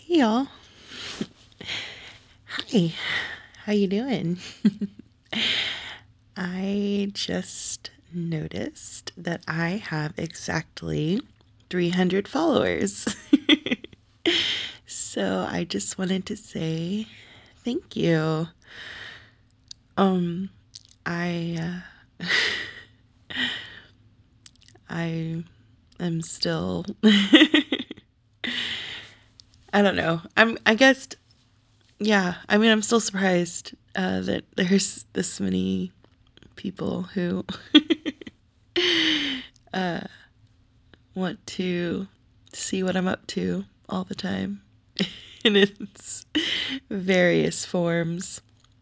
Hey y'all. Hi. How you doing? I just noticed that I have exactly 300 followers. So I just wanted to say thank you. Um I I am still I don't know. I guess yeah, I mean I'm still surprised that there's this many people who want to see what I'm up to all the time in its various forms.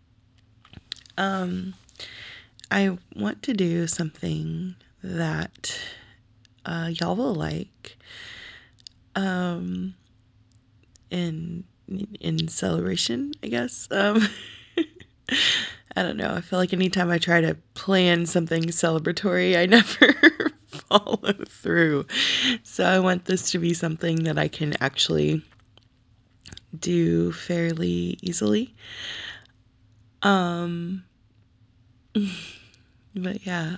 I want to do something that y'all will like in in celebration, I guess. I don't know. I feel like anytime I try to plan something celebratory, I never follow through. So I want this to be something that I can actually do fairly easily. But yeah,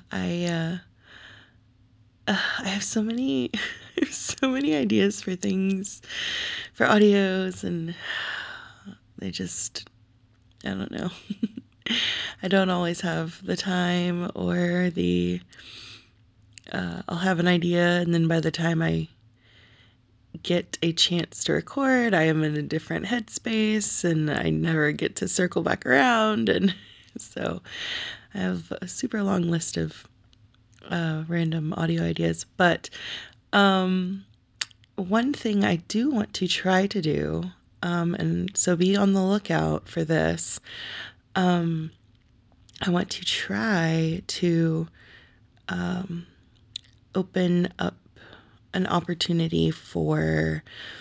I have so many so many ideas for things for audios and they just I don't know. I don't always have the time or the I'll have an idea and then by the time I get a chance to record, I am in a different headspace and I never get to circle back around and so I have a super long list of random audio ideas, but one thing I do want to try to do, and so be on the lookout for this. I want to try to open up an opportunity for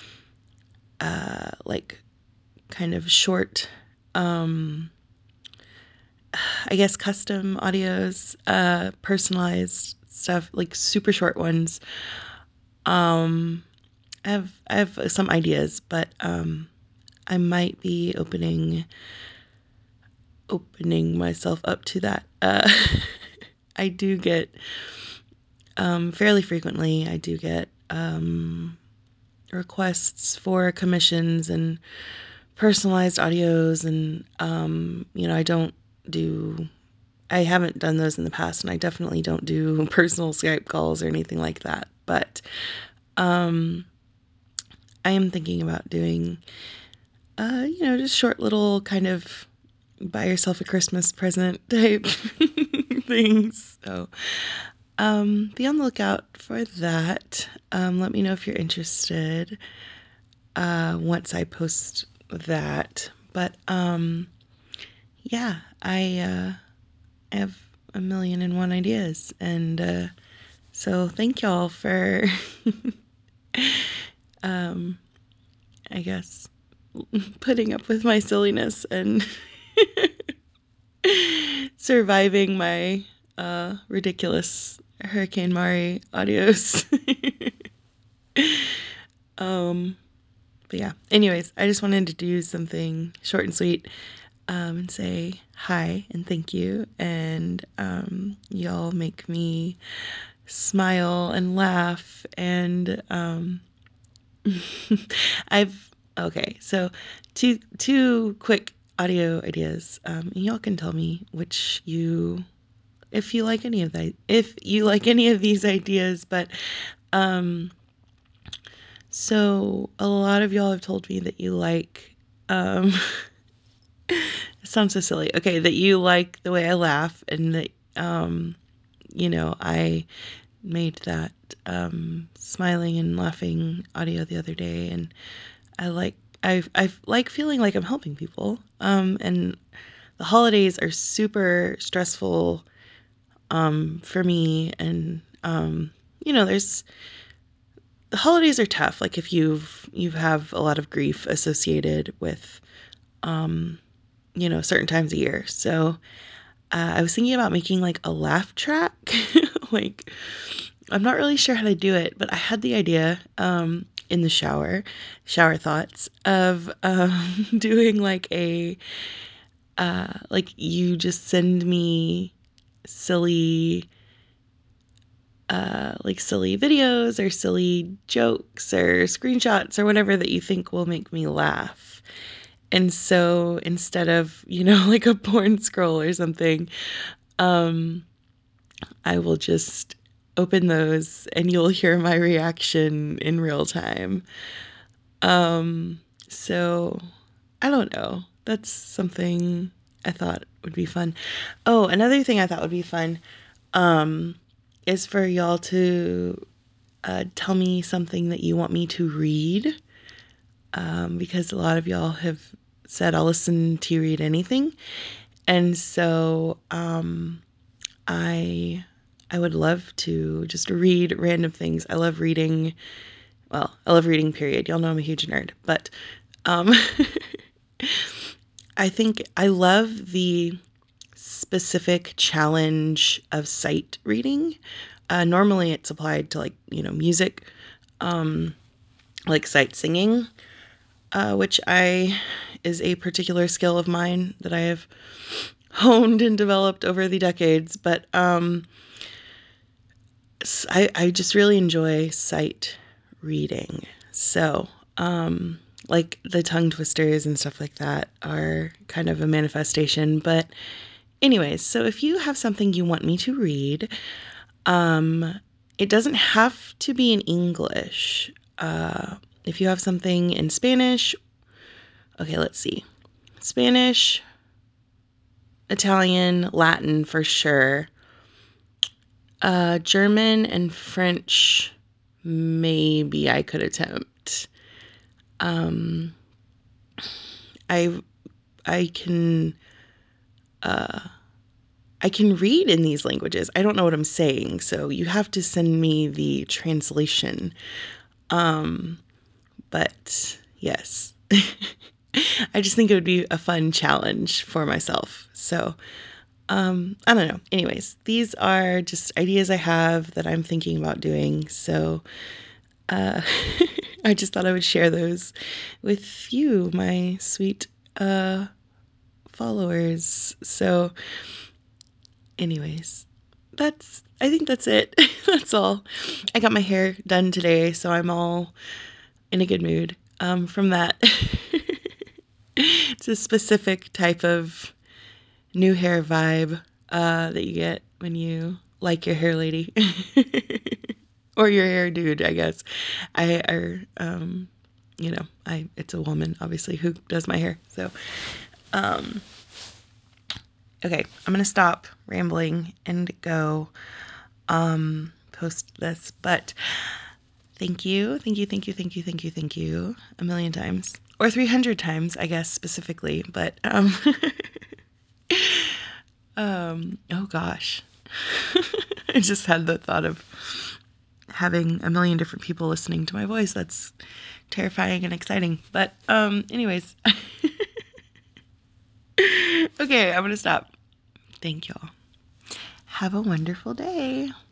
like kind of short, I guess, custom audios, personalized stuff, like super short ones. I have some ideas, but I might be opening myself up to that. I do get fairly frequently. I do get requests for commissions and personalized audios, and I don't do. I haven't done those in the past, and I definitely don't do personal Skype calls or anything like that. But I am thinking about doing, just short little kind of buy yourself a Christmas present type things. So be on the lookout for that. Let me know if you're interested once I post that. But yeah, I have a million and one ideas. And so thank y'all for, I guess, putting up with my silliness and surviving my ridiculous Hurricane Mari audios. But yeah, anyways, I just wanted to do something short and sweet and say hi and thank you. And y'all make me smile and laugh. And okay, so two quick audio ideas. And y'all can tell me which you if you like any of that, if you like any of these ideas. But so a lot of y'all have told me that you like it sounds so silly. Okay, that you like the way I laugh and that I made that smiling and laughing audio the other day and I like I like feeling like I'm helping people. And the holidays are super stressful for me and there's the holidays are tough. Like if you have a lot of grief associated with certain times of year. So I was thinking about making like a laugh track. Like I'm not really sure how to do it, but I had the idea. in the shower thoughts of doing like a like you just send me silly like silly videos or silly jokes or screenshots or whatever that you think will make me laugh. And so instead of, like a porn scroll or something, I will just open those and you'll hear my reaction in real time. So I don't know. That's something I thought would be fun. Oh, another thing I thought would be fun is for y'all to tell me something that you want me to read, because a lot of y'all have said I'll listen to you read anything. And so I would love to just read random things. I love reading. Well, I love reading, period. Y'all know I'm a huge nerd. But um, I think I love the specific challenge of sight reading. Normally it's applied to music, like sight singing, which I is a particular skill of mine that I have honed and developed over the decades. But I just really enjoy sight reading. So, like the tongue twisters and stuff like that are kind of a manifestation. But anyways, so if you have something you want me to read, it doesn't have to be in English. If you have something in Spanish, okay, let's see. Spanish, Italian, Latin for sure. German and French, maybe I could attempt. I I can I can read in these languages. I don't know what I'm saying, so you have to send me the translation. But yes, I just think it would be a fun challenge for myself. So I don't know. Anyways, these are just ideas I have that I'm thinking about doing. So I just thought I would share those with you, my sweet followers. So, anyways, I think that's it. That's all. I got my hair done today, so I'm all in a good mood from that. It's a specific type of new hair vibe that you get when you like your hair lady. Or your hair dude, I guess. It's a woman, obviously, who does my hair. So, okay, I'm going to stop rambling and go post this. But thank you, thank you, thank you, thank you, thank you, thank you a million times. Or 300 times, I guess, specifically. But, oh gosh. I just had the thought of having a million different people listening to my voice. That's terrifying and exciting. But, anyways. Okay, I'm going to stop. Thank y'all. Have a wonderful day.